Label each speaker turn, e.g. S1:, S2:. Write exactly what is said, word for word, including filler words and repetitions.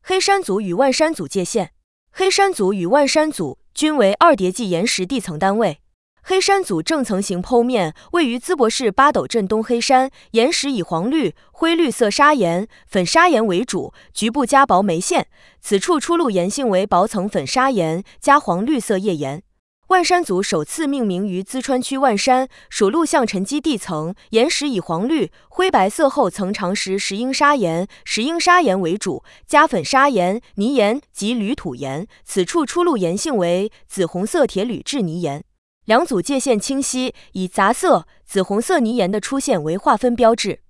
S1: 黑山组与万山组界限。黑山组与万山组均为二叠纪岩石地层单位。黑山组正层形剖面位于淄博市八斗镇东黑山，岩石以黄绿、灰绿色砂岩、粉砂岩为主，局部加薄眉线。此处出露岩性为薄层粉砂岩加黄绿色页岩。万山组首次命名于淄川区万山，属陆相沉积地层，岩石以黄绿、灰白色厚层长石石英砂岩、石英砂岩为主，加粉砂岩、泥岩及铝土岩。此处出露岩性为紫红色铁铝制泥岩。两组界限清晰，以杂色、紫红色泥岩的出现为划分标志。